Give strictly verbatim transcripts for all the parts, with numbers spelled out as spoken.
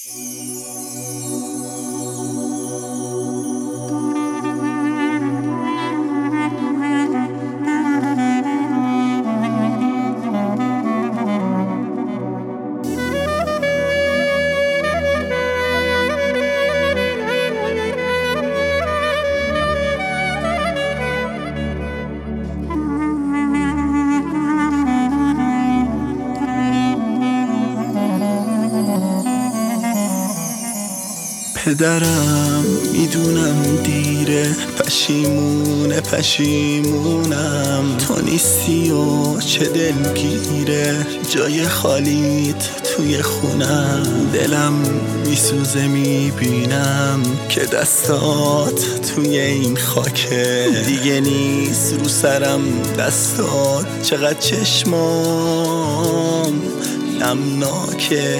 پدرم میدونم دیره، پشیمونه پشیمونم، تو نیستی و چه دلگیره جای خالیت توی خونم. دلم میسوزه میبینم که دستات توی این خاکه، دیگه نیست رو سرم دستات، چقدر چشمام نمناکه.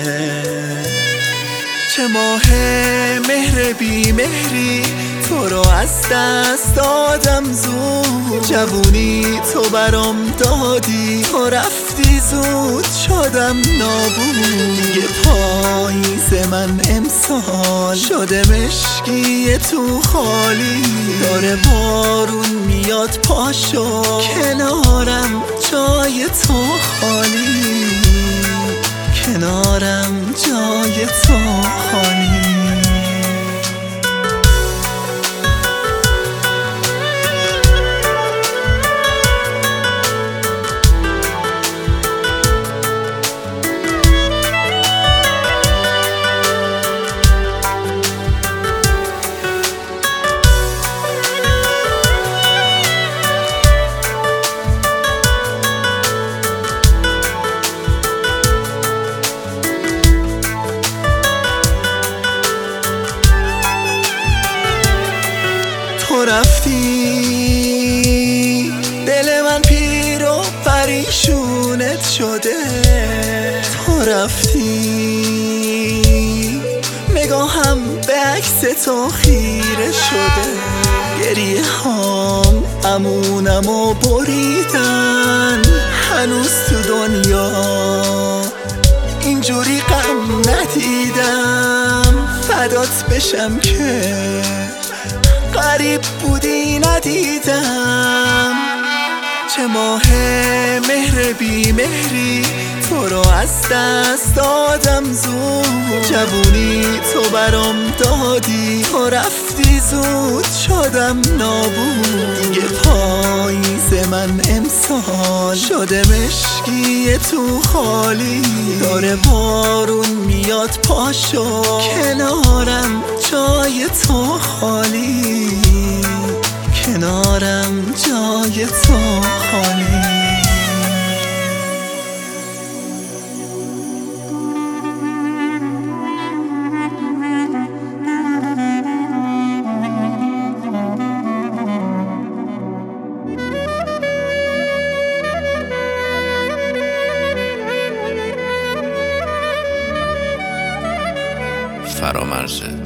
چه ماه مهر بی مهری تو رو از دست دادم زود، جوونی تو برام دادی، تو رفتی زود شدم نابود. دیگه پاییز من امسال شده مشکی تو خالی، داره بارون میاد پاشو کنارم جای تو خالی، کنارم جای تو خالی. تو رفتی دل من پیر و پریشونت شده، تو رفتی نگاهم به عکس تو خیره شده، گریه هام امونمو بریدن، هنوز تو دنیا اینجوری غم ندیدم. فدات بشم که غریب بودی ندیدم. چه ماه مهر بی مهری تو رو از دست دادم زود، جوونی تو برام دادی، تو رفتی زود شدم نابود. دیگه پاییز من امسال شده مشکی تو خالی، داره بارون میاد پاشو کنارم جای تو خالی، کنارم جای تو خالی. فرامرز